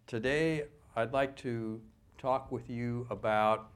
Today, I'd like to talk with you about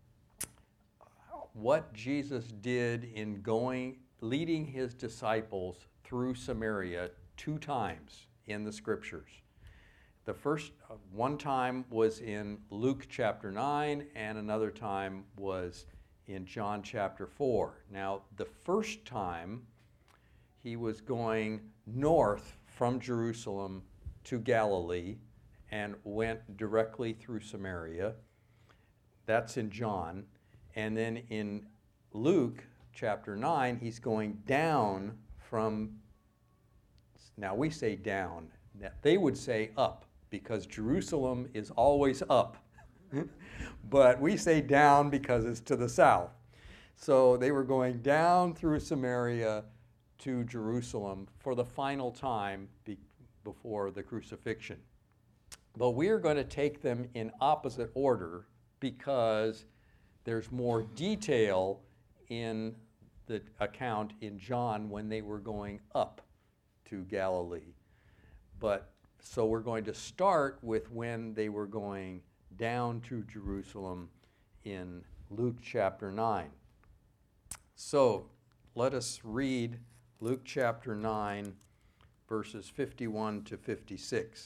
what Jesus did in leading his disciples through Samaria 2 times in the scriptures. The first one time was in Luke chapter 9, and another time was in John chapter 4. Now, the first time he was going north from Jerusalem to Galilee and went directly through Samaria. That's in John. And then in Luke chapter 9, he's going down from, now we say down, they would say up, because Jerusalem is always up. But we say down because it's to the south. So they were going down through Samaria to Jerusalem for the final time before the crucifixion. But we are going to take them in opposite order because there's more detail in the account in John when they were going up to Galilee. So we're going to start with when they were going down to Jerusalem in Luke chapter 9. So let us read Luke chapter 9, verses 51 to 56.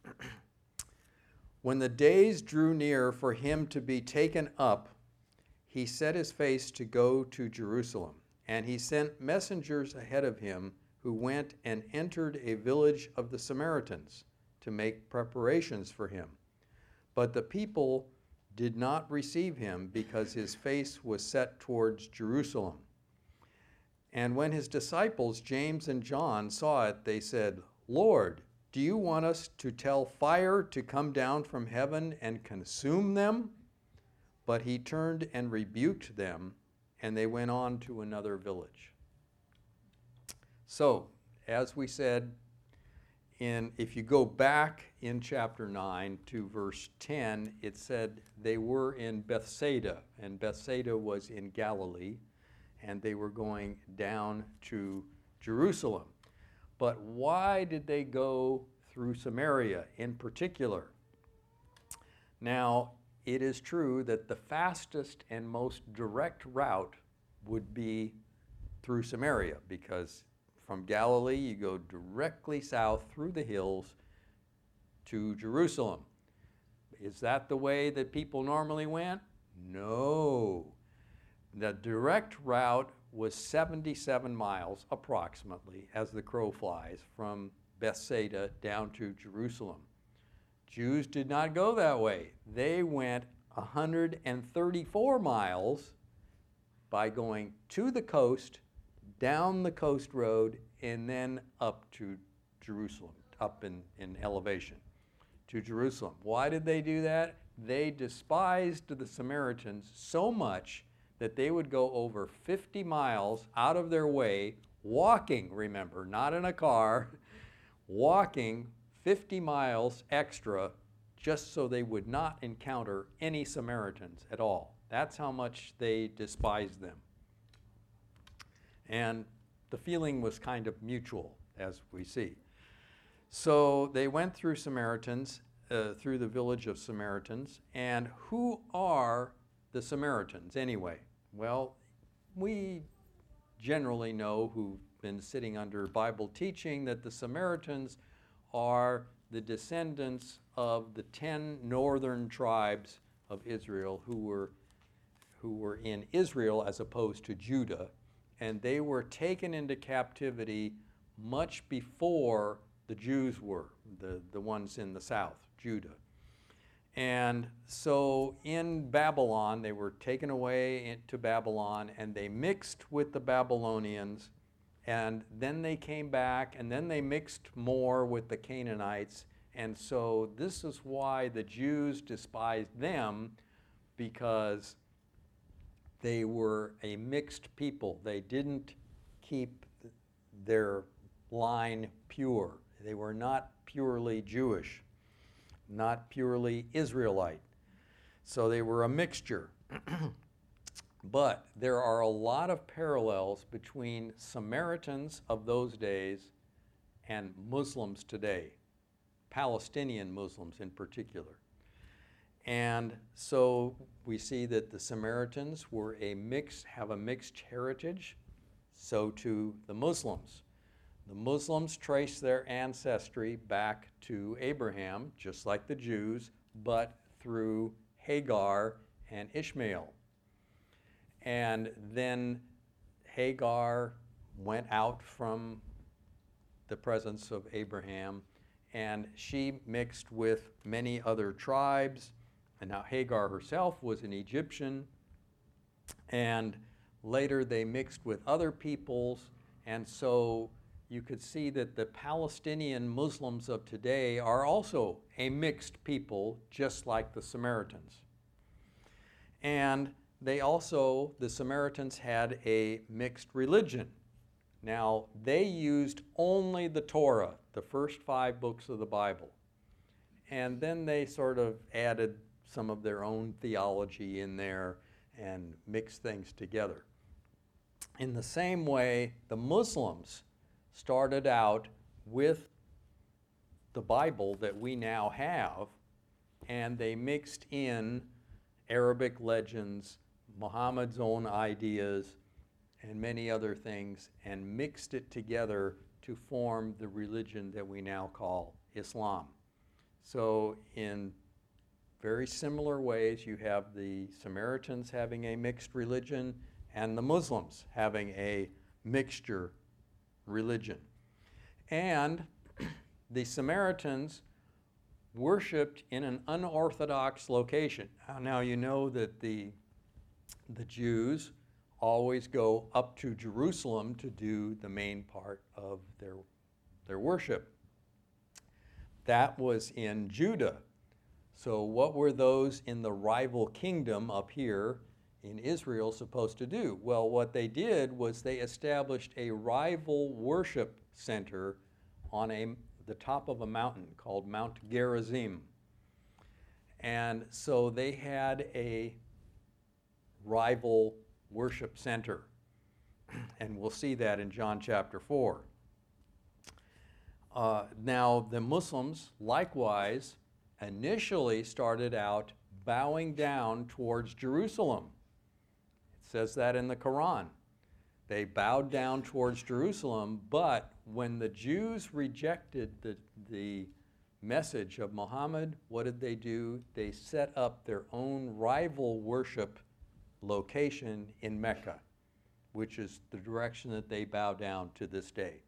When the days drew near for him to be taken up, he set his face to go to Jerusalem, and he sent messengers ahead of him who went and entered a village of the Samaritans to make preparations for him. But the people did not receive him because his face was set towards Jerusalem. And when his disciples, James and John, saw it, they said, "Lord, do you want us to tell fire to come down from heaven and consume them?" But he turned and rebuked them, and they went on to another village. So, as we said, if you go back in chapter 9 to verse 10, it said they were in Bethsaida, and Bethsaida was in Galilee, and they were going down to Jerusalem. But why did they go through Samaria in particular? Now, it is true that the fastest and most direct route would be through Samaria, because from Galilee you go directly south through the hills to Jerusalem. Is that the way that people normally went? No. The direct route was 77 miles approximately, as the crow flies, from Bethsaida down to Jerusalem. Jews did not go that way. They went 134 miles by going to the coast, down the coast road, and then up to Jerusalem, up in elevation to Jerusalem. Why did they do that? They despised the Samaritans so much that they would go over 50 miles out of their way, walking, remember, not in a car, walking 50 miles extra just so they would not encounter any Samaritans at all. That's how much they despised them. And the feeling was kind of mutual, as we see. So they went through through the village of Samaritans. And who are the Samaritans anyway? Well, we generally know, who've been sitting under Bible teaching, that the Samaritans are the descendants of the 10 northern tribes of Israel who were in Israel as opposed to Judah, and they were taken into captivity much before the Jews were, the ones in the south, Judah. And so in Babylon, they were taken away into Babylon, and they mixed with the Babylonians, and then they came back, and then they mixed more with the Canaanites. And so this is why the Jews despised them, because they were a mixed people. They didn't keep their line pure. They were not purely Jewish, not purely Israelite. So they were a mixture. But there are a lot of parallels between Samaritans of those days and Muslims today. Palestinian Muslims in particular. And so we see that the Samaritans have a mixed heritage, so too the Muslims. The Muslims trace their ancestry back to Abraham, just like the Jews, but through Hagar and Ishmael. And then Hagar went out from the presence of Abraham, and she mixed with many other tribes. And now Hagar herself was an Egyptian, and later they mixed with other peoples, and so you could see that the Palestinian Muslims of today are also a mixed people, just like the Samaritans. And the Samaritans had a mixed religion. Now, they used only the Torah, the first 5 books of the Bible. And then they sort of added some of their own theology in there and mixed things together. In the same way, the Muslims started out with the Bible that we now have, and they mixed in Arabic legends, Muhammad's own ideas, and many other things, and mixed it together to form the religion that we now call Islam. So in very similar ways, you have the Samaritans having a mixed religion and the Muslims having a mixture religion. And the Samaritans worshipped in an unorthodox location. Now you know that the Jews always go up to Jerusalem to do the main part of their worship. That was in Judah. So what were those in the rival kingdom up here in Israel supposed to do? Well, what they did was they established a rival worship center on the top of a mountain called Mount Gerizim. And so they had a rival worship center. And we'll see that in John chapter 4. Now, the Muslims, likewise, initially started out bowing down towards Jerusalem. It says that in the Quran. They bowed down towards Jerusalem, but when the Jews rejected the message of Muhammad, what did they do? They set up their own rival worship location in Mecca, which is the direction that they bow down to this day.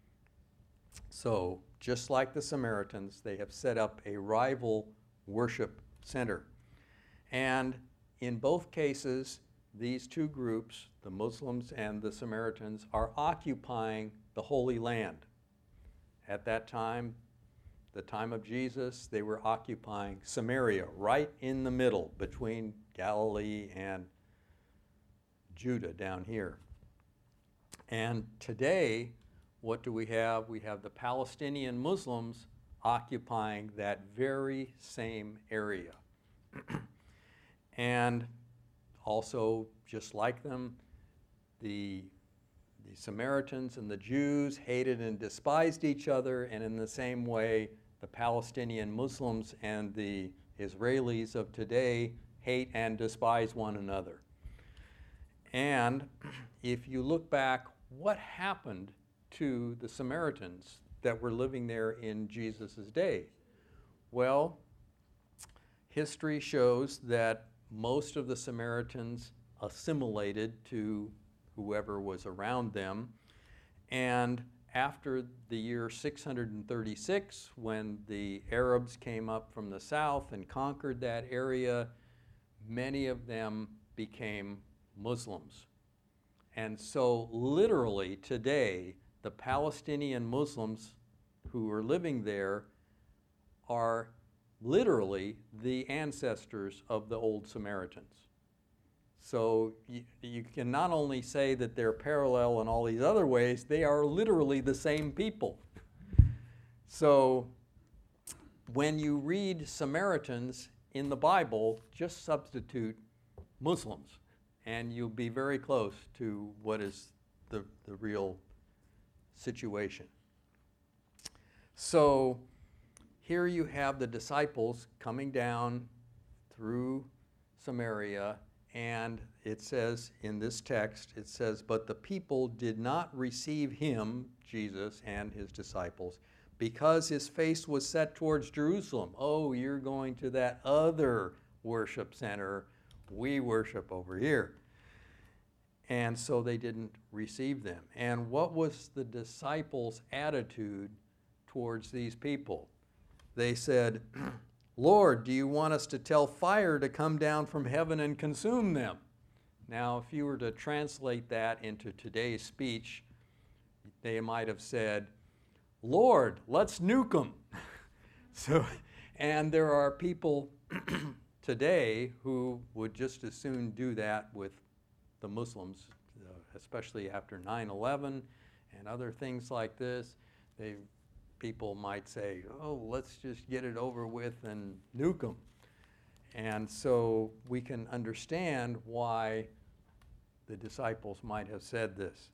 So, just like the Samaritans, they have set up a rival worship center. And in both cases, these two groups, the Muslims and the Samaritans, are occupying the Holy Land. At that time, the time of Jesus, they were occupying Samaria, right in the middle between Galilee and Judah down here. And today, what do we have? We have the Palestinian Muslims occupying that very same area. And also, just like them, the Samaritans and the Jews hated and despised each other, and in the same way, the Palestinian Muslims and the Israelis of today hate and despise one another. And if you look back, what happened to the Samaritans that were living there in Jesus' day? Well, history shows that most of the Samaritans assimilated to whoever was around them. And after the year 636, when the Arabs came up from the south and conquered that area, many of them became Muslims. And so literally today, the Palestinian Muslims who are living there are literally the ancestors of the old Samaritans. So you can not only say that they're parallel in all these other ways, they are literally the same people. So when you read Samaritans in the Bible, just substitute Muslims, and you'll be very close to what is the real situation. So here you have the disciples coming down through Samaria, and it says in this text, it says, but the people did not receive him, Jesus, and his disciples, because his face was set towards Jerusalem. Oh, you're going to that other worship center. We worship over here. And so they didn't receive them. And what was the disciples' attitude towards these people? They said, Lord, do you want us to tell fire to come down from heaven and consume them? Now, if you were to translate that into today's speech, they might have said, Lord, let's nuke them. And there are people today who would just as soon do that with the Muslims, especially after 9/11 and other things like this. People might say, oh, let's just get it over with and nuke them. And so we can understand why the disciples might have said this.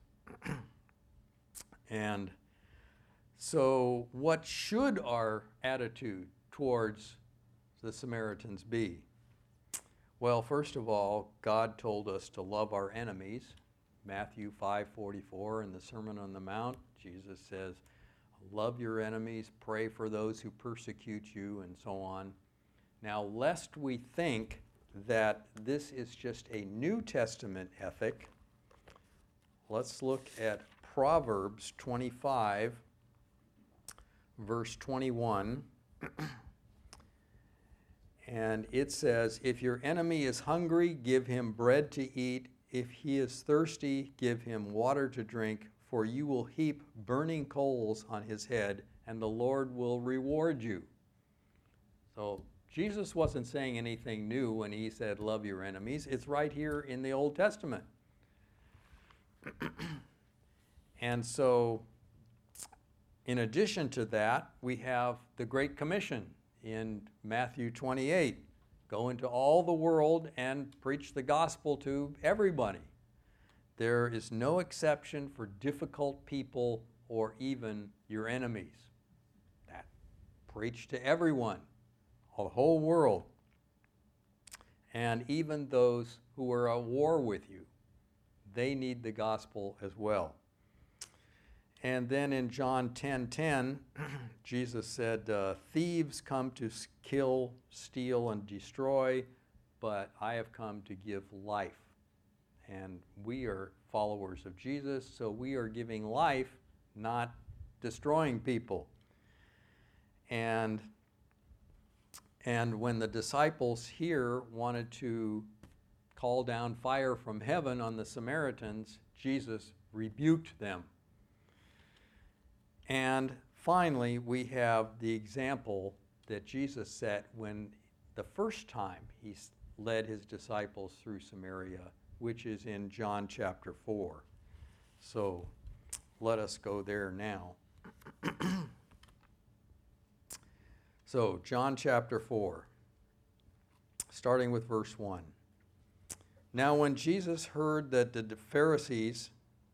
And so what should our attitude towards the Samaritans be? Well, first of all, God told us to love our enemies. Matthew 5:44 in the Sermon on the Mount, Jesus says, love your enemies, pray for those who persecute you, and so on. Now, lest we think that this is just a New Testament ethic, let's look at Proverbs 25, verse 21. And it says, if your enemy is hungry, give him bread to eat. If he is thirsty, give him water to drink. For you will heap burning coals on his head, and the Lord will reward you. So Jesus wasn't saying anything new when he said, love your enemies. It's right here in the Old Testament. And so, in addition to that, we have the Great Commission in Matthew 28. Go into all the world and preach the gospel to everybody. There is no exception for difficult people or even your enemies. That preach to everyone, the whole world, and even those who are at war with you. They need the gospel as well. And then in John 10:10, Jesus said, thieves come to kill, steal, and destroy, but I have come to give life. And we are followers of Jesus, so we are giving life, not destroying people. And when the disciples here wanted to call down fire from heaven on the Samaritans, Jesus rebuked them. And finally, we have the example that Jesus set when the first time he led his disciples through Samaria, which is in John chapter 4. So let us go there now. So John chapter 4, starting with verse 1. Now when Jesus learned that the Pharisees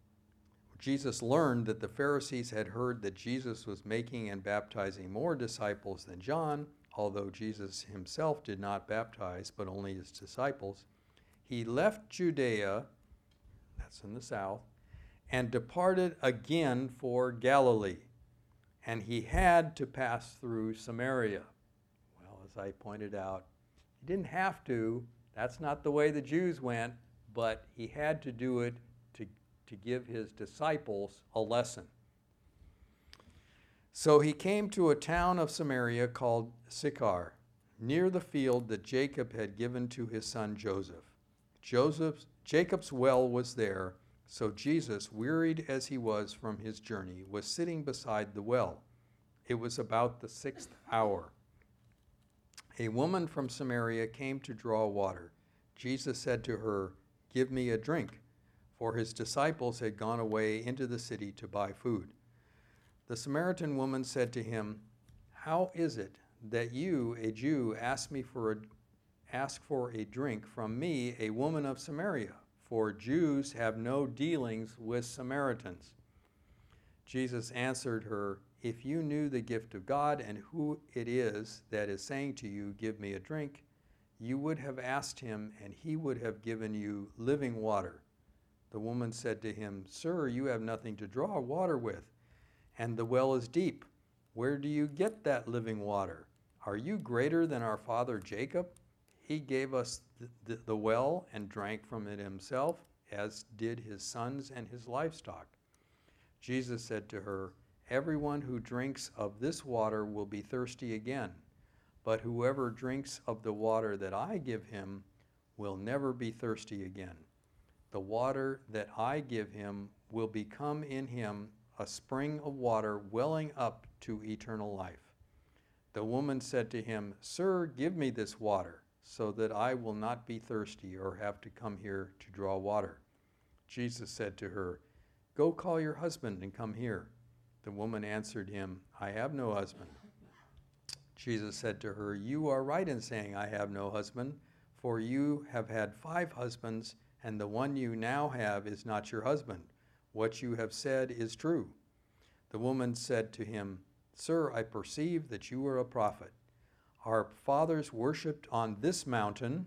had heard that Jesus was making and baptizing more disciples than John, although Jesus himself did not baptize, but only his disciples, he left Judea, that's in the south, and departed again for Galilee. And he had to pass through Samaria. Well, as I pointed out, he didn't have to. That's not the way the Jews went, but he had to do it to give his disciples a lesson. So he came to a town of Samaria called Sychar, near the field that Jacob had given to his son Joseph. Jacob's well was there, so Jesus, wearied as he was from his journey, was sitting beside the well. It was about the 6th hour. A woman from Samaria came to draw water. Jesus said to her, "Give me a drink," for his disciples had gone away into the city to buy food. The Samaritan woman said to him, "How is it that you, a Jew, ask for a drink from me, a woman of Samaria? For Jews have no dealings with Samaritans." Jesus answered her, if you knew the gift of God and who it is that is saying to you, 'Give me a drink,' you would have asked him, and he would have given you living water." The woman said to him, "Sir, you have nothing to draw water with, and the well is deep. Where do you get that living water? Are you greater than our father Jacob? He gave us the well and drank from it himself, as did his sons and his livestock." Jesus said to her, "Everyone who drinks of this water will be thirsty again, but whoever drinks of the water that I give him will never be thirsty again. The water that I give him will become in him a spring of water welling up to eternal life." The woman said to him, "Sir, give me this water, so that I will not be thirsty or have to come here to draw water." Jesus said to her, "Go call your husband and come here." The woman answered him, "I have no husband." Jesus said to her, "You are right in saying, 'I have no husband,' for you have had 5 husbands, and the one you now have is not your husband. What you have said is true." The woman said to him, "Sir, I perceive that you are a prophet. Our fathers worshipped on this mountain,"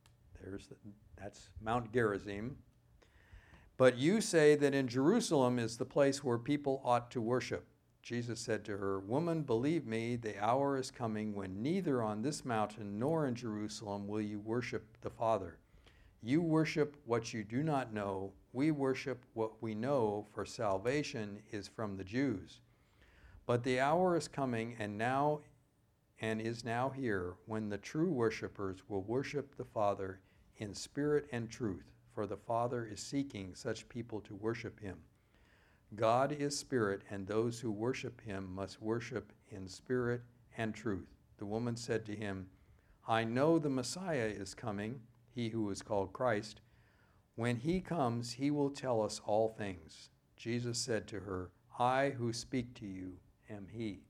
that's Mount Gerizim, "but you say that in Jerusalem is the place where people ought to worship." Jesus said to her, "Woman, believe me, the hour is coming when neither on this mountain nor in Jerusalem will you worship the Father. You worship what you do not know. We worship what we know, for salvation is from the Jews. But the hour is coming and is now here when the true worshipers will worship the Father in spirit and truth, for the Father is seeking such people to worship him. God is spirit, and those who worship him must worship in spirit and truth." The woman said to him, "I know the Messiah is coming, he who is called Christ. When he comes, he will tell us all things." Jesus said to her, "I who speak to you am he."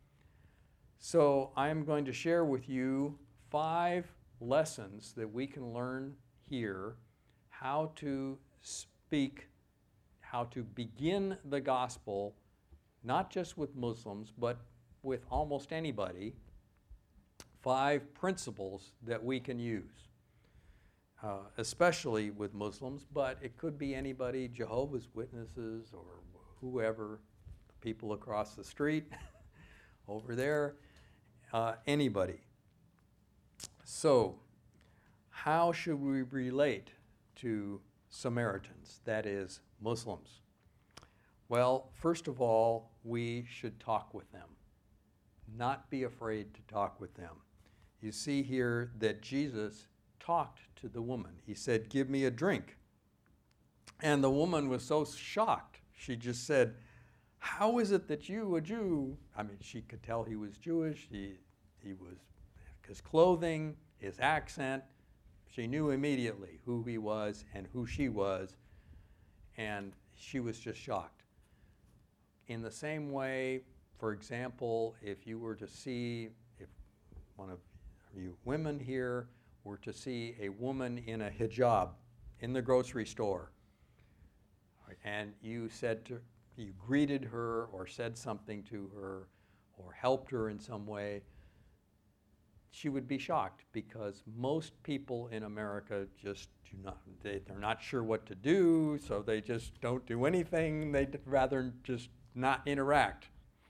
So I am going to share with you 5 lessons that we can learn here, how to speak, how to begin the gospel, not just with Muslims, but with almost anybody. 5 principles that we can use, especially with Muslims, but it could be anybody, Jehovah's Witnesses or whoever, people across the street, over there, anybody. So, how should we relate to Samaritans, that is, Muslims? Well, first of all, we should talk with them, not be afraid to talk with them. You see here that Jesus talked to the woman. He said, "Give me a drink." And the woman was so shocked. She just said, "How is it that you, a Jew?" I mean, she could tell he was Jewish. He was, his clothing, his accent, she knew immediately who he was and who she was, and she was just shocked. In the same way, for example, if you were to see, if one of you women here were to see a woman in a hijab in the grocery store, and you greeted her or said something to her or helped her in some way, she would be shocked, because most people in America just do not, they're not sure what to do, so they just don't do anything. They'd rather just not interact.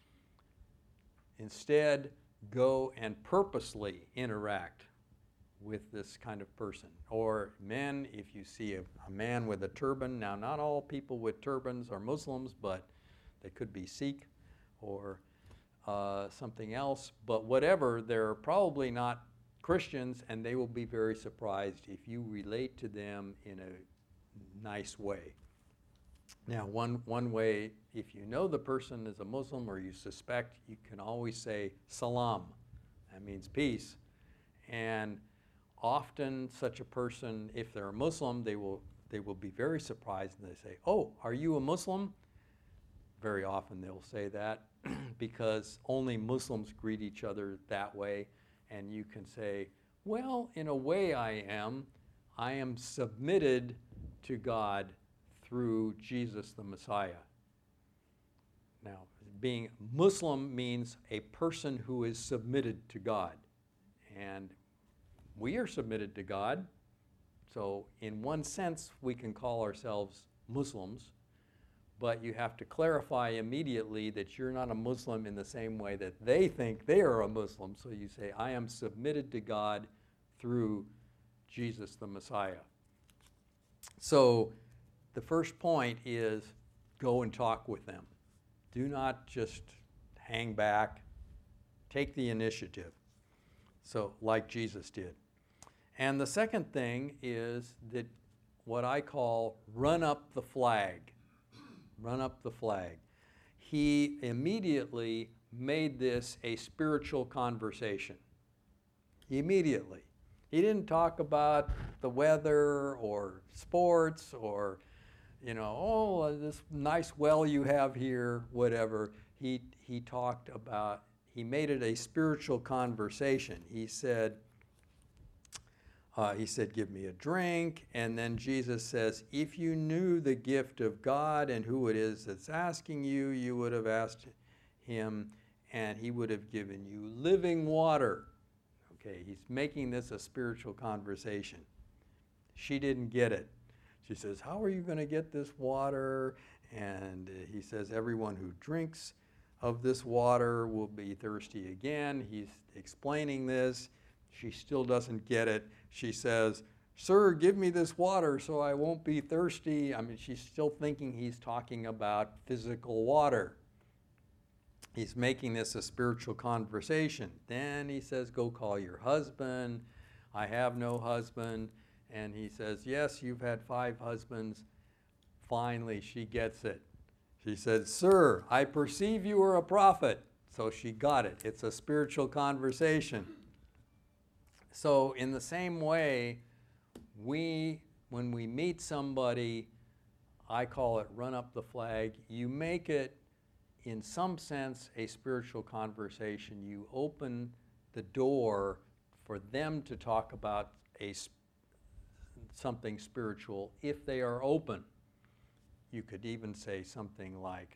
Instead, go and purposely interact with this kind of person. Or men, if you see a man with a turban, now not all people with turbans are Muslims, but they could be Sikh or something else, but whatever, they're probably not Christians, and they will be very surprised if you relate to them in a nice way. Now, one way, if you know the person is a Muslim or you suspect, you can always say salam. That means peace. And often such a person, if they're a Muslim, they will be very surprised, and they say, "Oh, are you a Muslim?" Very often they'll say that because only Muslims greet each other that way, and you can say, "Well, in a way I am. I am submitted to God through Jesus the Messiah." Now, being Muslim means a person who is submitted to God. And we are submitted to God. So in one sense, we can call ourselves Muslims. But you have to clarify immediately that you're not a Muslim in the same way that they think they are a Muslim. So you say, I am submitted to God through Jesus the Messiah. So the first point is go and talk with them. Do not just hang back. Take the initiative. So like Jesus did. And the second thing is that what I call run up the flag. Run up the flag. He immediately made this a spiritual conversation. Immediately. He didn't talk about the weather or sports or, oh, this nice well you have here, whatever. He talked about, he made it a spiritual conversation. He said, give me a drink. And then Jesus says, if you knew the gift of God and who it is that's asking you, you would have asked him and he would have given you living water. Okay, he's making this a spiritual conversation. She didn't get it. She says, how are you going to get this water? And he says, everyone who drinks of this water will be thirsty again. He's explaining this. She still doesn't get it. She says, sir, give me this water so I won't be thirsty. I mean, she's still thinking he's talking about physical water. He's making this a spiritual conversation. Then he says, go call your husband. I have no husband. And he says, yes, you've had 5 husbands. Finally, she gets it. She says, sir, I perceive you are a prophet. So she got it. It's a spiritual conversation. So in the same way, when we meet somebody, I call it run up the flag. You make it, in some sense, a spiritual conversation. You open the door for them to talk about something spiritual if they are open. You could even say something like,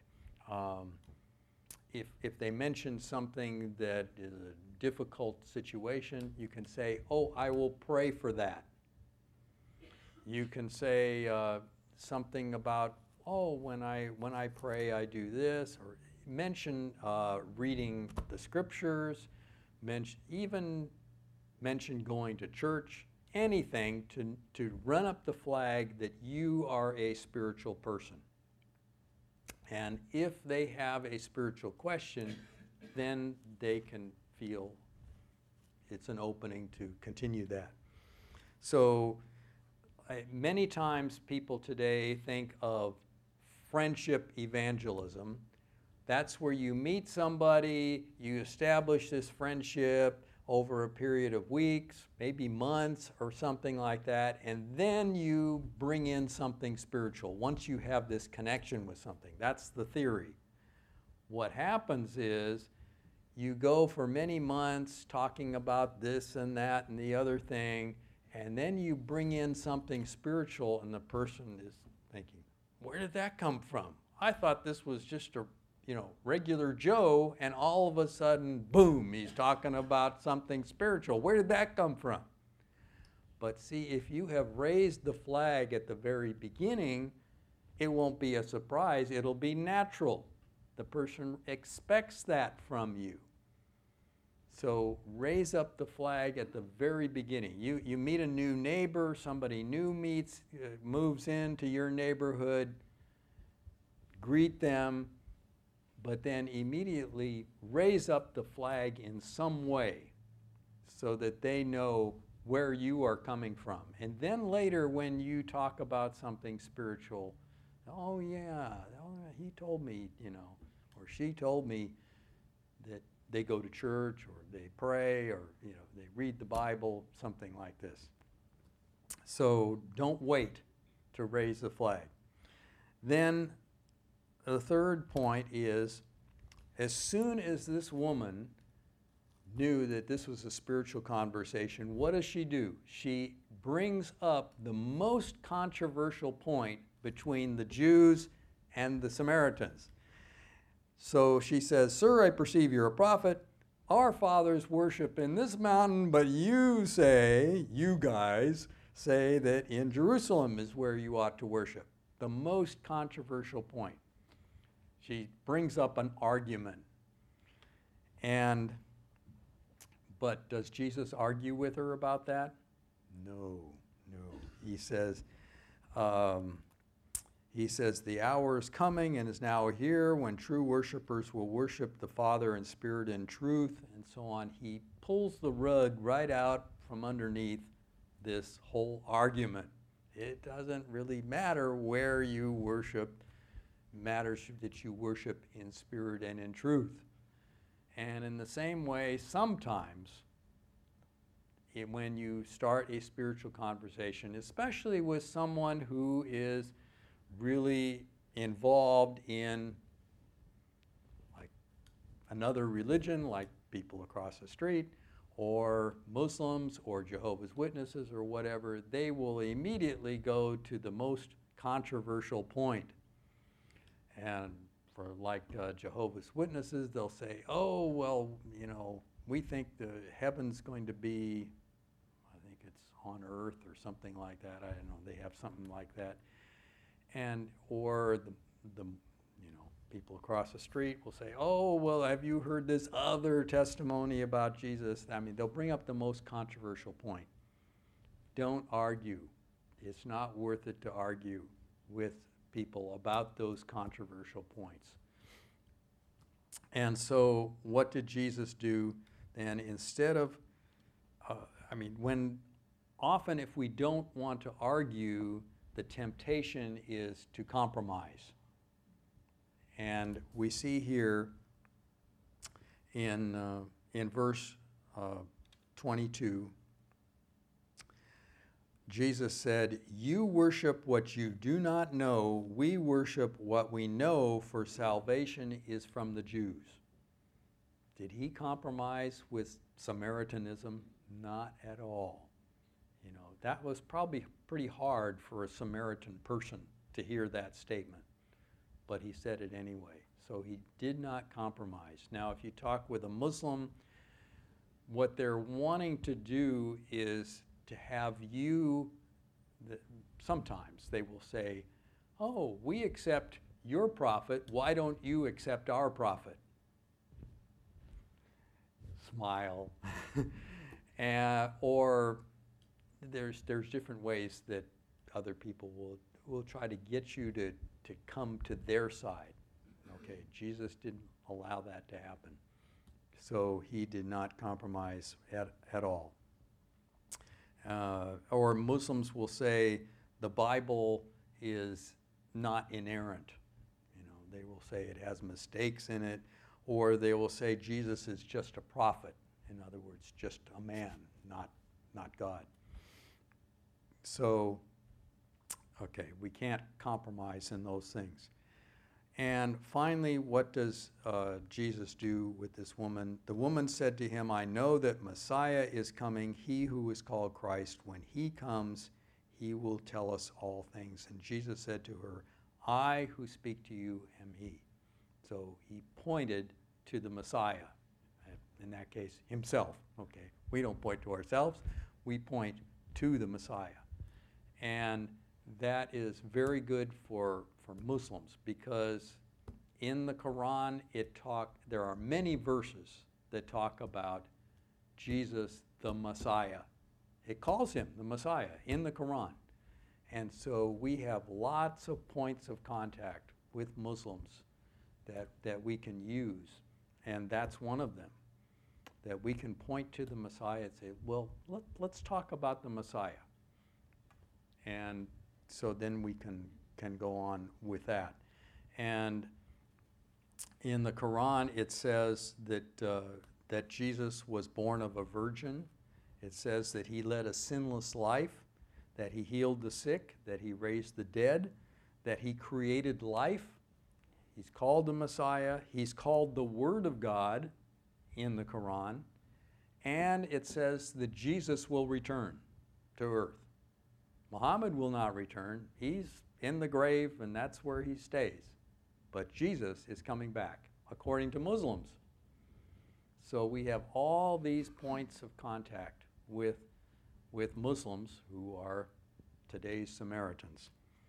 if they mention something that is a difficult situation, you can say, oh, I will pray for that. You can say something about, oh, when I pray, I do this, or mention reading the scriptures, even mention going to church, anything to run up the flag that you are a spiritual person. And if they have a spiritual question, then they can feel it's an opening to continue that. So many times people today think of friendship evangelism. That's where you meet somebody, you establish this friendship over a period of weeks, maybe months or something like that, and then you bring in something spiritual once you have this connection with something. That's the theory. What happens is you go for many months talking about this and that and the other thing, and then you bring in something spiritual and the person is thinking, where did that come from? I thought this was just a regular Joe, and all of a sudden, boom, he's talking about something spiritual. Where did that come from? But see, if you have raised the flag at the very beginning, it won't be a surprise. It'll be natural. The person expects that from you. So raise up the flag at the very beginning. You meet a new neighbor, somebody new moves into your neighborhood, greet them, but then immediately raise up the flag in some way so that they know where you are coming from. And then later when you talk about something spiritual, oh yeah, he told me, or she told me that they go to church or they pray or they read the Bible, something like this. So don't wait to raise the flag. Then the third point is, as soon as this woman knew that this was a spiritual conversation, what does she do? She brings up the most controversial point between the Jews and the Samaritans. So she says, "Sir, I perceive you're a prophet. Our fathers worship in this mountain, but you guys say that in Jerusalem is where you ought to worship." The most controversial point. She brings up an argument. But does Jesus argue with her about that? No. He says, the hour is coming and is now here when true worshipers will worship the Father in spirit and truth, and so on. He pulls the rug right out from underneath this whole argument. It doesn't really matter where you worship. It matters that you worship in spirit and in truth. And in the same way, sometimes when you start a spiritual conversation, especially with someone who is really involved in like another religion, like people across the street, or Muslims, or Jehovah's Witnesses, or whatever, they will immediately go to the most controversial point. And for Jehovah's Witnesses, they'll say, "Oh, well, we think the heaven's going to be, I think it's on earth or something like that." I don't know, they have something like that. Or the people across the street will say, "Oh, well, have you heard this other testimony about Jesus?" I mean, they'll bring up the most controversial point. Don't argue. It's not worth it to argue with people about those controversial points. And so what did Jesus do then? Instead of, often if we don't want to argue, the temptation is to compromise. And we see here in verse 22, Jesus said, "You worship what you do not know. We worship what we know, for salvation is from the Jews." Did he compromise with Samaritanism? Not at all. That was probably pretty hard for a Samaritan person to hear that statement, but he said it anyway. So he did not compromise. Now, if you talk with a Muslim, what they're wanting to do is to have you, sometimes they will say, "Oh, we accept your prophet, why don't you accept our prophet?" Smile. Or there's different ways that other people will try to get you to come to their side. Okay, Jesus didn't allow that to happen. So he did not compromise at all. Or Muslims will say the Bible is not inerrant. They will say it has mistakes in it, or they will say Jesus is just a prophet. In other words, just a man, not God. So, okay, we can't compromise in those things. And finally, what does Jesus do with this woman? The woman said to him, "I know that Messiah is coming, he who is called Christ. When he comes, he will tell us all things." And Jesus said to her, "I who speak to you am he." So he pointed to the Messiah, in that case, himself. Okay, we don't point to ourselves, we point to the Messiah. And that is very good for Muslims, because in the Quran there are many verses that talk about Jesus the Messiah. It calls him the Messiah in the Quran. And so we have lots of points of contact with Muslims that we can use, and that's one of them, that we can point to the Messiah and say, "Well, let's talk about the Messiah." And so then we can go on with that. And in the Quran, it says that Jesus was born of a virgin. It says that he led a sinless life, that he healed the sick, that he raised the dead, that he created life. He's called the Messiah. He's called the Word of God in the Quran. And it says that Jesus will return to earth. Muhammad will not return. He's in the grave, and that's where he stays. But Jesus is coming back. according to Muslims. So we have all these points of contact with Muslims who are today's Samaritans.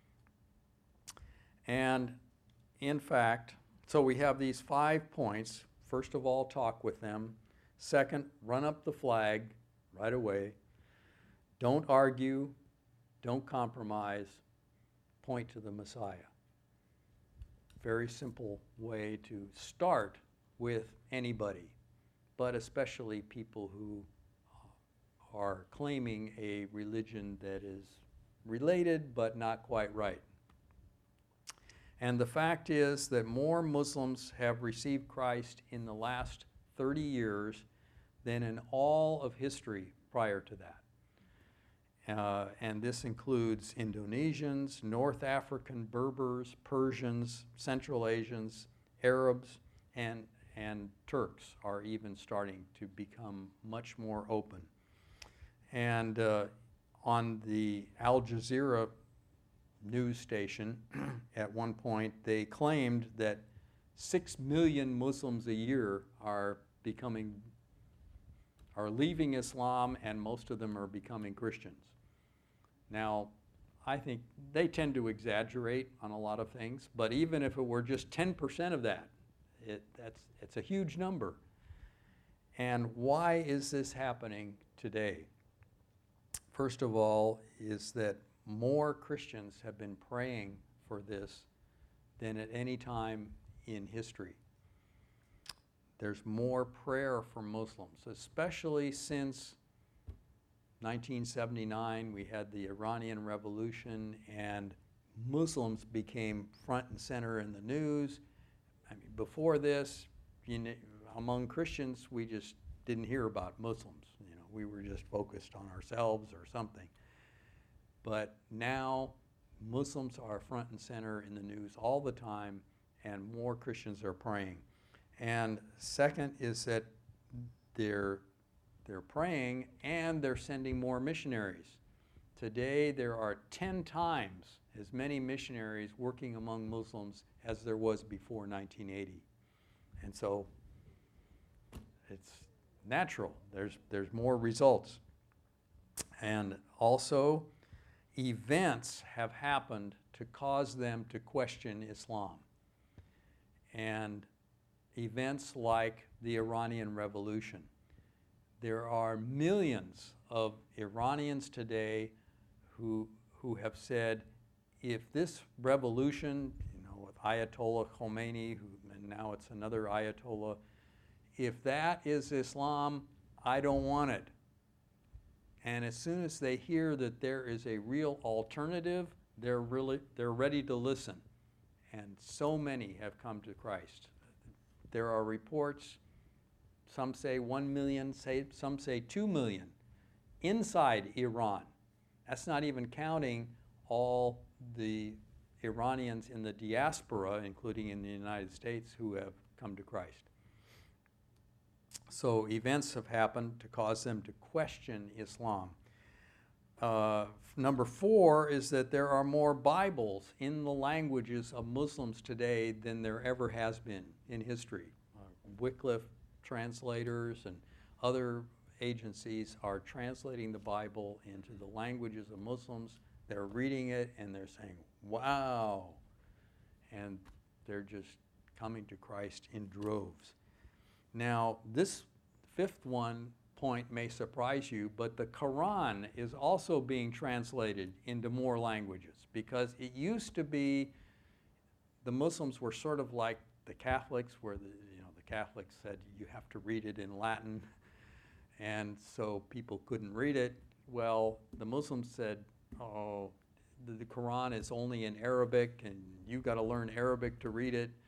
And in fact, so we have these 5 points. First of all, talk with them. Second, run up the flag right away. Don't argue. Don't compromise. Point to the Messiah. Very simple way to start with anybody, but especially people who are claiming a religion that is related but not quite right. And the fact is that more Muslims have received Christ in the last 30 years than in all of history prior to that. And this includes Indonesians, North African Berbers, Persians, Central Asians, Arabs, and Turks are even starting to become much more open. And on the Al Jazeera news station, at one point, they claimed that 6 million Muslims a year are leaving Islam, and most of them are becoming Christians. Now, I think they tend to exaggerate on a lot of things, but even if it were just 10% of that, it's a huge number. And why is this happening today? First of all, is that more Christians have been praying for this than at any time in history. There's more prayer for Muslims, especially since 1979. We had the Iranian Revolution, and Muslims became front and center in the news. I mean, before this, among Christians, we just didn't hear about Muslims. We were just focused on ourselves or something. But now Muslims are front and center in the news all the time, and more Christians are praying. And second is that they're praying and they're sending more missionaries. Today there are 10 times as many missionaries working among Muslims as there was before 1980. And so it's natural. There's more results. And also, events have happened to cause them to question Islam. And events like the Iranian Revolution. There are millions of Iranians today who have said, if this revolution, with Ayatollah Khomeini, and now it's another Ayatollah, if that is Islam, I don't want it. And as soon as they hear that there is a real alternative, they're ready to listen. And so many have come to Christ. There are reports, some say 1 million, some say 2 million inside Iran. That's not even counting all the Iranians in the diaspora, including in the United States, who have come to Christ. So events have happened to cause them to question Islam. Number 4 is that there are more Bibles in the languages of Muslims today than there ever has been in history. Wycliffe translators and other agencies are translating the Bible into the languages of Muslims. They're reading it and they're saying, wow, and they're just coming to Christ in droves. Now, this 5th point may surprise you, but the Quran is also being translated into more languages, because it used to be the Muslims were sort of like the Catholics, where the Catholics said you have to read it in Latin, and so people couldn't read it. Well, the Muslims said, oh, the Quran is only in Arabic, and you got to learn Arabic to read it.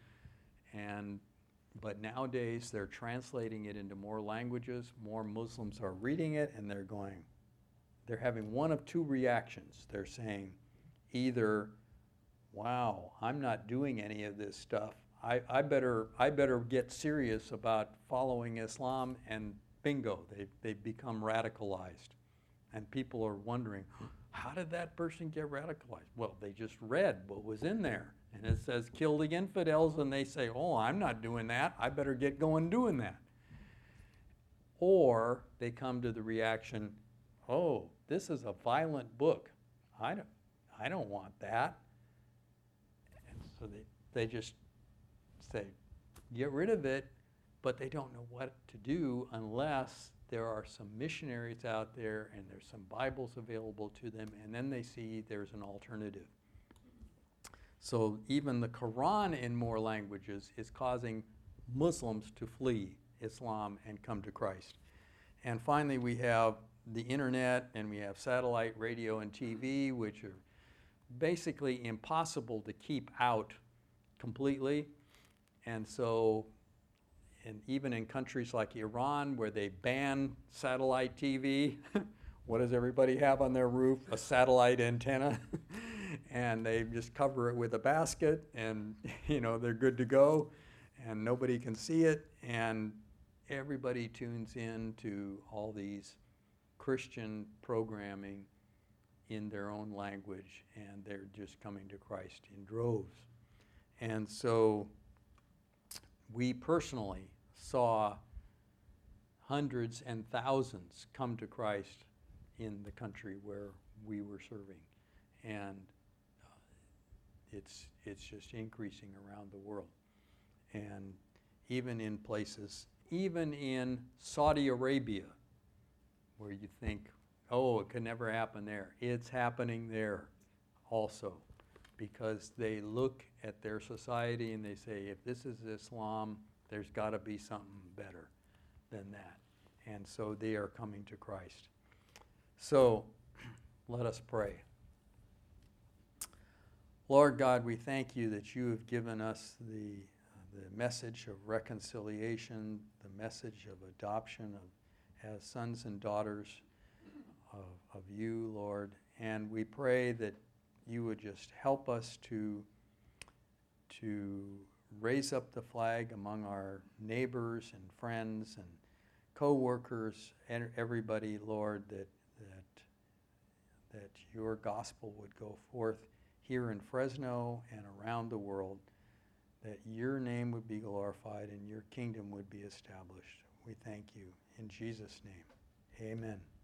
But nowadays they're translating it into more languages. More Muslims are reading it, and they're having one of two reactions. They're saying either, wow, I'm not doing any of this stuff. I better get serious about following Islam, and bingo, they've become radicalized. And people are wondering, how did that person get radicalized? Well, they just read what was in there, And it says kill the infidels, and they say, oh, I'm not doing that. I better get going doing that. Or they come to the reaction, oh, this is a violent book. I don't want that. And so they just say, get rid of it, but they don't know what to do unless there are some missionaries out there and there's some Bibles available to them, and then they see there's an alternative. So even the Quran in more languages is causing Muslims to flee Islam and come to Christ. And finally, we have the internet, and we have satellite radio and TV, which are basically impossible to keep out completely. And so, and even in countries like Iran, where they ban satellite TV, what does everybody have on their roof? A satellite antenna. And they just cover it with a basket, and they're good to go, and nobody can see it, and everybody tunes in to all these Christian programming in their own language, and they're just coming to Christ in droves. And so we personally saw hundreds and thousands come to Christ in the country where we were serving. And it's just increasing around the world. And even in places, even in Saudi Arabia, where you think, oh, it could never happen there. It's happening there also, because they look at their society and they say, if this is Islam, there's got to be something better than that. And so they are coming to Christ. So let us pray. Lord God, we thank you that you have given us the message of reconciliation, the message of adoption as sons and daughters of you, Lord. And we pray that you would just help us to raise up the flag among our neighbors and friends and co-workers and everybody, Lord, that your gospel would go forth here in Fresno and around the world, that your name would be glorified and your kingdom would be established. We thank you. In Jesus' name, amen.